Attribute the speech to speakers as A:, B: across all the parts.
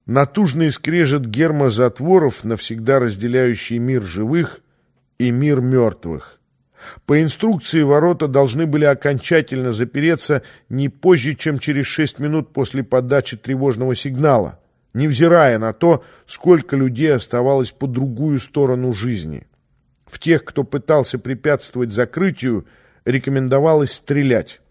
A: натужный скрежет гермозатворов, навсегда разделяющий мир живых и мир мертвых. По инструкции ворота должны были окончательно запереться не позже, чем через 6 минут после подачи тревожного сигнала, невзирая на то, сколько людей оставалось по другую сторону жизни. В тех, кто пытался препятствовать закрытию, рекомендовалось стрелять.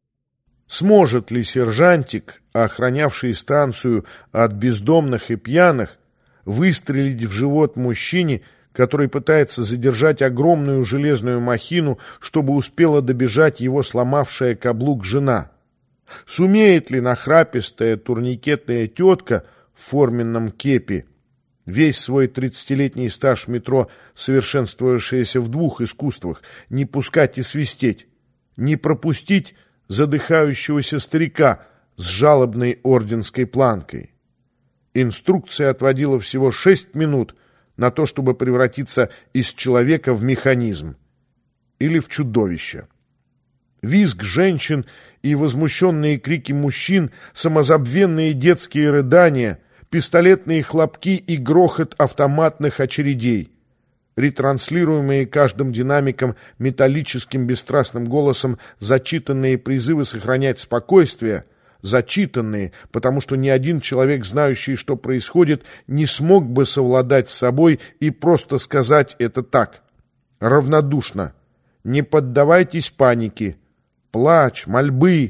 A: Сможет ли сержантик, охранявший станцию от бездомных и пьяных, выстрелить в живот мужчине, который пытается задержать огромную железную махину, чтобы успела добежать его сломавшая каблук жена? Сумеет ли нахрапистая турникетная тетка в форменном кепи, весь свой 30-летний стаж в метро, совершенствовавшаяся в 2 искусствах, не пускать и свистеть, не пропустить задыхающегося старика с жалобной орденской планкой? Инструкция отводила всего 6 минут на то, чтобы превратиться из человека в механизм или в чудовище. Визг женщин и возмущенные крики мужчин, самозабвенные детские рыдания, пистолетные хлопки и грохот автоматных очередей, ретранслируемые каждым динамиком металлическим бесстрастным голосом зачитанные призывы сохранять спокойствие, зачитанные, потому что ни один человек, знающий, что происходит, не смог бы совладать с собой и просто сказать это так, равнодушно. Не поддавайтесь панике. Плач, мольбы.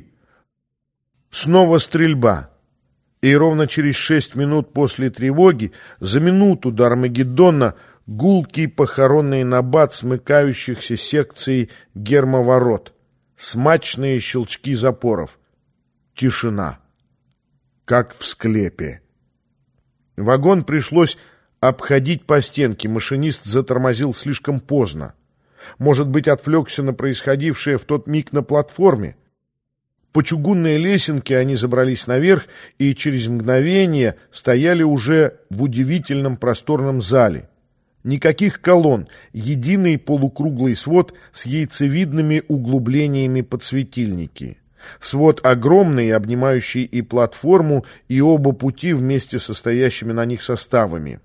A: Снова стрельба. И ровно через 6 минут после тревоги, за минуту до Армагеддона, гулкий похоронный набат смыкающихся секций гермоворот, смачные щелчки запоров. Тишина. Как в склепе. Вагон пришлось обходить по стенке. Машинист затормозил слишком поздно. Может быть, отвлекся на происходившее в тот миг на платформе. По чугунной лесенке они забрались наверх и через мгновение стояли уже в удивительном просторном зале. Никаких колонн, единый полукруглый свод с яйцевидными углублениями под светильники. Свод огромный, обнимающий и платформу, и оба пути вместе со стоящими на них составами.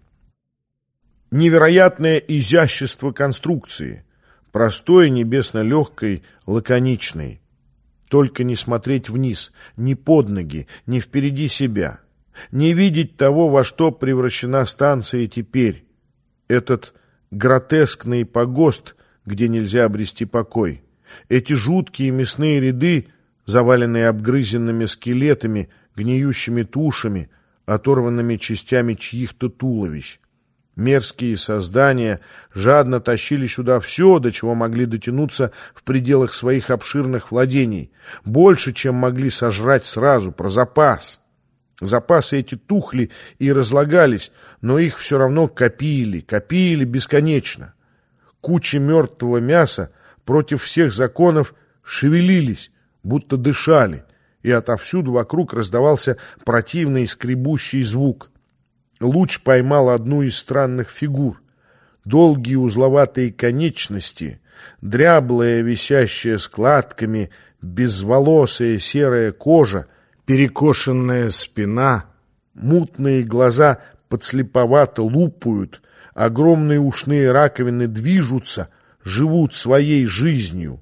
A: Невероятное изящество конструкции, простой, небесно-легкой, лаконичной. Только не смотреть вниз, ни под ноги, ни впереди себя. Не видеть того, во что превращена станция теперь. Этот гротескный погост, где нельзя обрести покой. Эти жуткие мясные ряды, заваленные обгрызенными скелетами, гниющими тушами, оторванными частями чьих-то туловищ. Мерзкие создания жадно тащили сюда все, до чего могли дотянуться в пределах своих обширных владений. Больше, чем могли сожрать сразу, про запас. Запасы эти тухли и разлагались, но их все равно копили бесконечно. Кучи мертвого мяса против всех законов шевелились, будто дышали, и отовсюду вокруг раздавался противный скребущий звук. Луч поймал одну из странных фигур. Долгие узловатые конечности, дряблая, висящая складками, безволосая серая кожа, перекошенная спина, мутные глаза подслеповато лупают, огромные ушные раковины движутся, живут своей жизнью.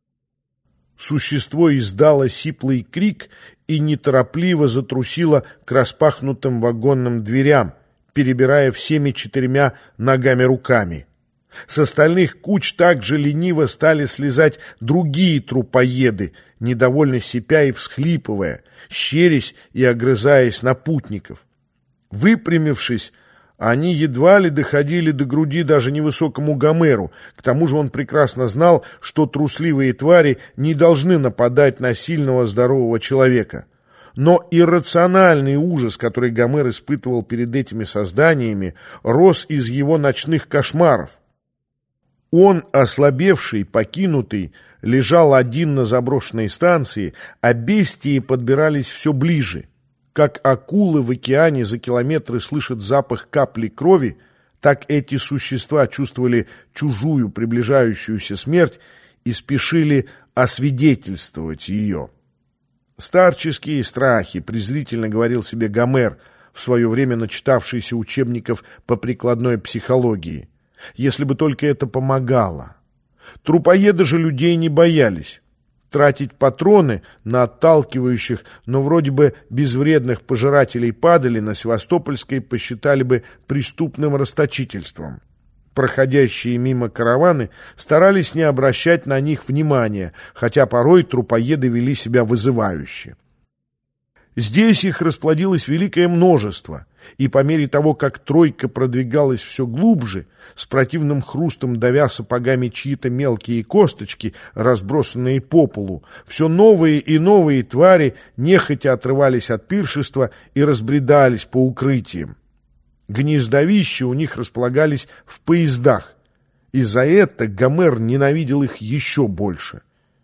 A: Существо издало сиплый крик и неторопливо затрусило к распахнутым вагонным дверям, перебирая всеми 4 ногами-руками. С остальных куч также лениво стали слезать другие трупоеды, недовольно сипя и всхлипывая, щерясь и огрызаясь на путников. Выпрямившись, они едва ли доходили до груди даже невысокому Гомеру. К тому же он прекрасно знал, что трусливые твари не должны нападать на сильного здорового человека. Но иррациональный ужас, который Гомер испытывал перед этими созданиями, рос из его ночных кошмаров. Он, ослабевший, покинутый, лежал один на заброшенной станции, а бестии подбирались все ближе. Как акулы в океане за километры слышат запах капли крови, так эти существа чувствовали чужую приближающуюся смерть и спешили освидетельствовать ее. «Старческие страхи», — презрительно говорил себе Гомер, в свое время начитавшийся учебников по прикладной психологии. Если бы только это помогало. Трупоеды же людей не боялись. Тратить патроны на отталкивающих, но вроде бы безвредных пожирателей падали на Севастопольской посчитали бы преступным расточительством. Проходящие мимо караваны старались не обращать на них внимания, хотя порой трупоеды вели себя вызывающе. Здесь их расплодилось великое множество, и по мере того, как тройка продвигалась все глубже, с противным хрустом давя сапогами чьи-то мелкие косточки, разбросанные по полу, все новые и новые твари нехотя отрывались от пиршества и разбредались по укрытиям. Гнездовища у них располагались в поездах, и за это Гомер ненавидел их еще больше.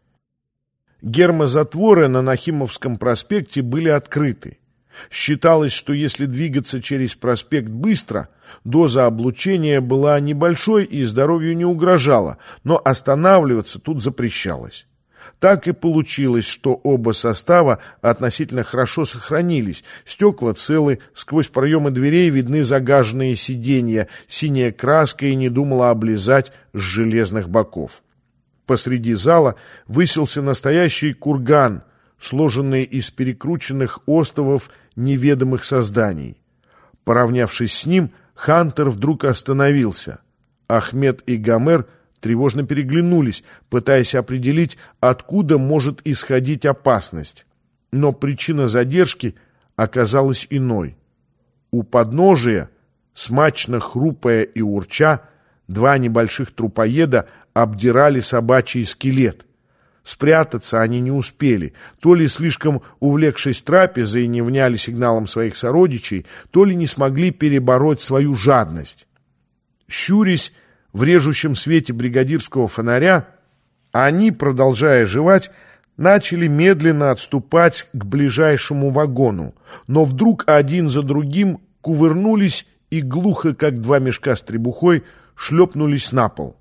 A: Гермозатворы на Нахимовском проспекте были открыты. Считалось, что если двигаться через проспект быстро, доза облучения была небольшой и здоровью не угрожала, но останавливаться тут запрещалось. Так и получилось, что оба состава относительно хорошо сохранились. Стекла целы, сквозь проемы дверей видны загаженные сиденья, синяя краска и не думала облизать с железных боков. Посреди зала высился настоящий курган, сложенный из перекрученных остовов неведомых созданий. Поравнявшись с ним, Хантер вдруг остановился. Ахмед и Гомер тревожно переглянулись, пытаясь определить, откуда может исходить опасность. Но причина задержки оказалась иной. У подножия, смачно хрупая и урча, два небольших трупоеда обдирали собачий скелет. Спрятаться они не успели, то ли слишком увлекшись трапезой не вняли сигналом своих сородичей, то ли не смогли перебороть свою жадность. Щурясь в режущем свете бригадирского фонаря, они, продолжая жевать, начали медленно отступать к ближайшему вагону, но вдруг один за другим кувырнулись и глухо, как два мешка с требухой, шлепнулись на пол.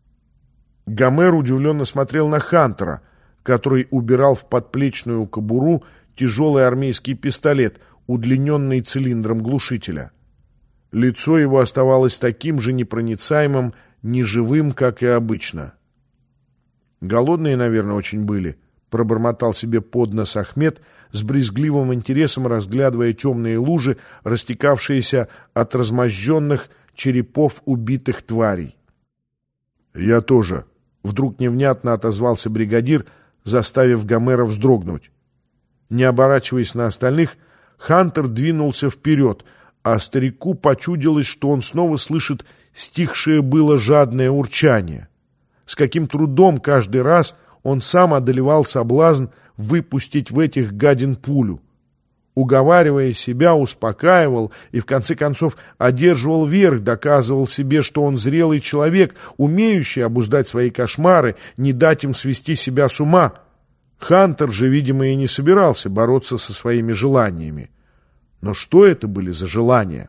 A: Гомер удивленно смотрел на Хантера, который убирал в подплечную кобуру тяжелый армейский пистолет, удлиненный цилиндром глушителя. Лицо его оставалось таким же непроницаемым, неживым, как и обычно. «Голодные, наверное, очень были», — пробормотал себе под нос Ахмед, с брезгливым интересом разглядывая темные лужи, растекавшиеся от размозженных черепов убитых тварей. «Я тоже», — вдруг невнятно отозвался бригадир, заставив Гомера вздрогнуть. Не оборачиваясь на остальных, Хантер двинулся вперед, а старику почудилось, что он снова слышит стихшее было жадное урчание. С каким трудом каждый раз он сам одолевал соблазн выпустить в этих гадин пулю. Уговаривая себя, успокаивал и в конце концов одерживал верх, доказывал себе, что он зрелый человек, умеющий обуздать свои кошмары, не дать им свести себя с ума. Хантер же, видимо, и не собирался бороться со своими желаниями. Но что это были за желания?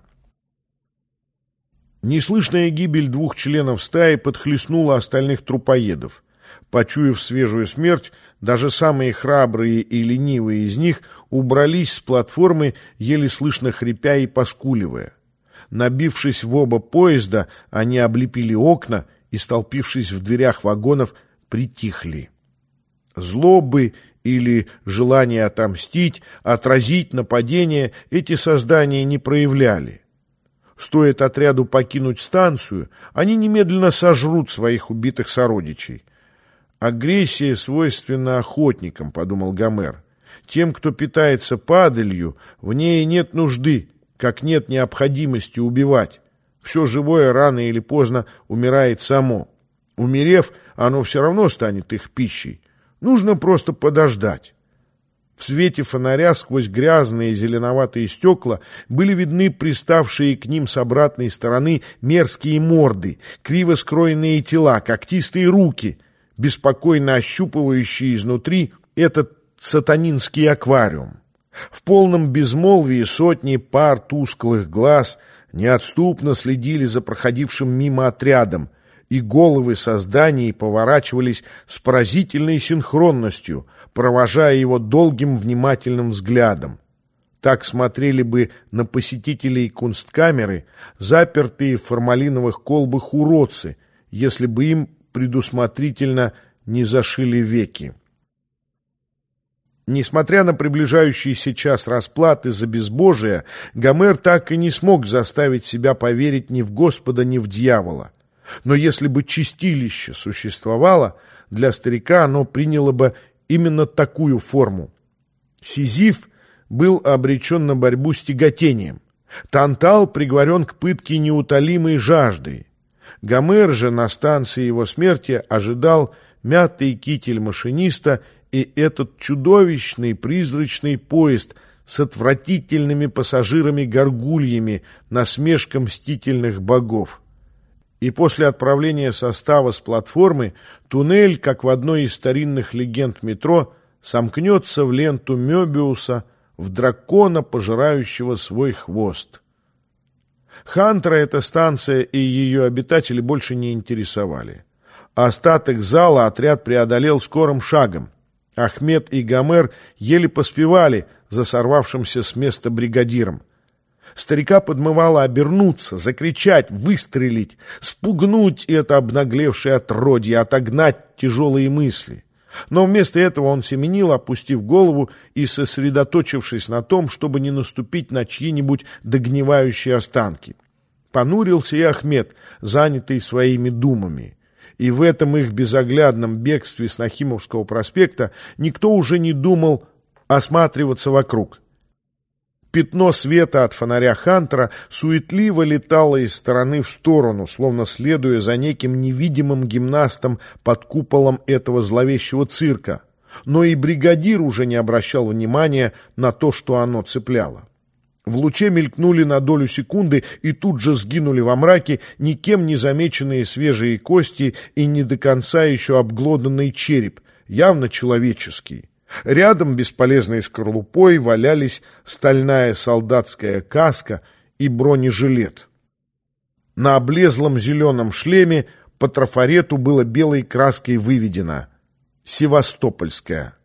A: Неслышная гибель двух членов стаи подхлестнула остальных трупоедов. Почуяв свежую смерть, даже самые храбрые и ленивые из них убрались с платформы, еле слышно хрипя и поскуливая. Набившись в оба поезда, они облепили окна и, столпившись в дверях вагонов, притихли. Злобы или желание отомстить, отразить нападение эти создания не проявляли. Стоит отряду покинуть станцию, они немедленно сожрут своих убитых сородичей. «Агрессия свойственна охотникам», — подумал Гомер. «Тем, кто питается падалью, в ней нет нужды, как нет необходимости убивать. Все живое рано или поздно умирает само. Умерев, оно все равно станет их пищей. Нужно просто подождать». В свете фонаря сквозь грязные зеленоватые стекла были видны приставшие к ним с обратной стороны мерзкие морды, криво скроенные тела, когтистые руки, беспокойно ощупывающие изнутри этот сатанинский аквариум. В полном безмолвии сотни пар тусклых глаз неотступно следили за проходившим мимо отрядом, и головы созданий поворачивались с поразительной синхронностью, провожая его долгим внимательным взглядом. Так смотрели бы на посетителей кунсткамеры, запертые в формалиновых колбах уродцы, если бы им предусмотрительно не зашили веки. Несмотря на приближающийся час расплаты за безбожие, Гомер так и не смог заставить себя поверить ни в Господа, ни в дьявола. Но если бы чистилище существовало, для старика оно приняло бы именно такую форму. Сизиф был обречен на борьбу с тяготением. Тантал приговорен к пытке неутолимой жаждой. Гомер же на станции его смерти ожидал мятый китель машиниста и этот чудовищный призрачный поезд с отвратительными пассажирами-горгульями, насмешка мстительных богов. И после отправления состава с платформы туннель, как в одной из старинных легенд метро, сомкнется в ленту Мёбиуса, в дракона, пожирающего свой хвост. Хантера эта станция и ее обитатели больше не интересовали. Остаток зала отряд преодолел скорым шагом. Ахмед и Гомер еле поспевали за сорвавшимся с места бригадиром. Старика подмывало обернуться, закричать, выстрелить, спугнуть это обнаглевшее отродье, отогнать тяжелые мысли. Но вместо этого он семенил, опустив голову и сосредоточившись на том, чтобы не наступить на чьи-нибудь догнивающие останки. Понурился и Ахмед, занятый своими думами. И в этом их безоглядном бегстве с Нахимовского проспекта никто уже не думал осматриваться вокруг. Пятно света от фонаря Хантера суетливо летало из стороны в сторону, словно следуя за неким невидимым гимнастом под куполом этого зловещего цирка. Но и бригадир уже не обращал внимания на то, что оно цепляло. В луче мелькнули на долю секунды и тут же сгинули во мраке никем не замеченные свежие кости и не до конца еще обглоданный череп, явно человеческий. Рядом бесполезной скорлупой валялись стальная солдатская каска и бронежилет. На облезлом зеленом шлеме по трафарету было белой краской выведено «Севастопольская».